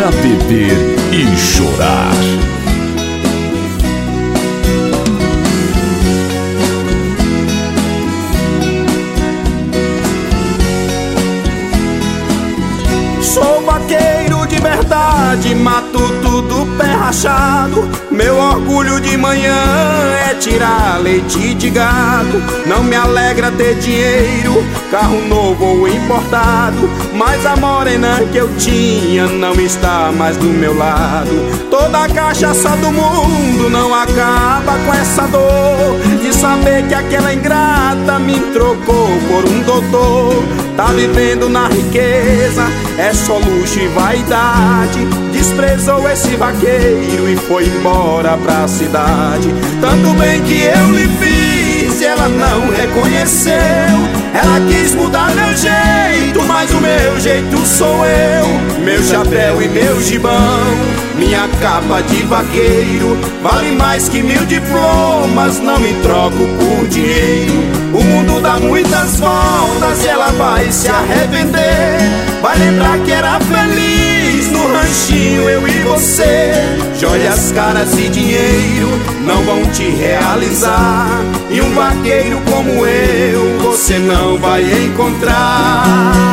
pra beber e chorar. Sou vaqueiro de verdade, mato tudo pé rachado. Meu orgulho de manhã é tirar leite de gado. Não me alegra ter dinheiro, carro novo ou importado, mas a morena que eu tinha não está mais do meu lado. Toda a cachaça do mundo não acaba com essa dor de saber que aquela ingrata me trocou por um doutor. Tá vivendo na riqueza, é só luxo e vaidade. Desprezou esse vaqueiro e foi embora pra cidade. Tanto bem que eu lhe fiz e ela não reconheceu. Ela quis mudar meu jeito, mas o meu jeito sou eu. Meu chapéu e meu gibão, minha capa de vaqueiro, vale mais que 1000 diplomas, não me troco por dinheiro. O mundo dá muitas voltas e ela vai se arrepender. Vai lembrar que era feliz no ranchinho, eu e você. Joias caras e dinheiro não vão te realizar, e um vaqueiro como eu você não vai encontrar.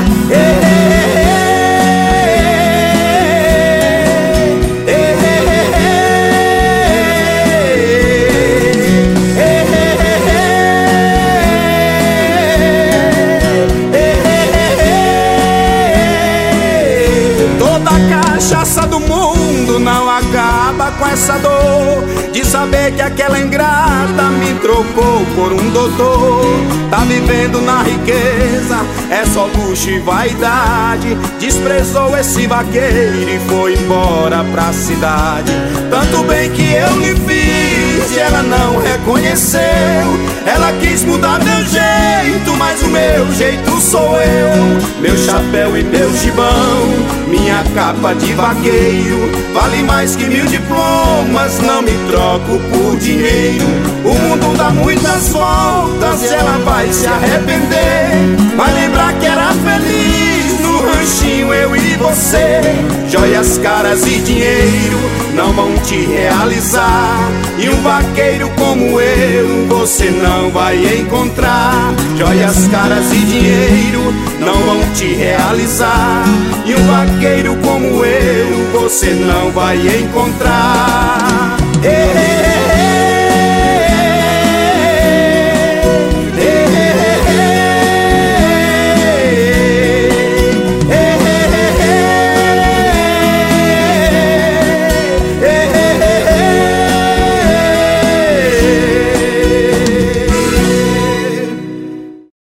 Toda a cachaça do mundo não acaba com essa dor de saber que aquela ingrata me trocou por um doutor. Tá vivendo na riqueza, é só luxo e vaidade. Desprezou esse vaqueiro e foi embora pra cidade. Tanto bem que eu lhe fiz e ela não reconheceu. Ela quis mudar meu jeito, mas o meu jeito sou eu. Meu chapéu e meu gibão, minha capa de vaqueiro, vale mais que 1000 diplomas, não me troco por dinheiro. O mundo dá muitas voltas e ela vai se arrepender. Vai lembrar que era feliz no ranchinho, eu e você. Joias caras e dinheiro não vão te realizar, e um vaqueiro como eu você não vai encontrar. Joias caras e dinheiro não vão te realizar, e um vaqueiro como eu você não vai encontrar.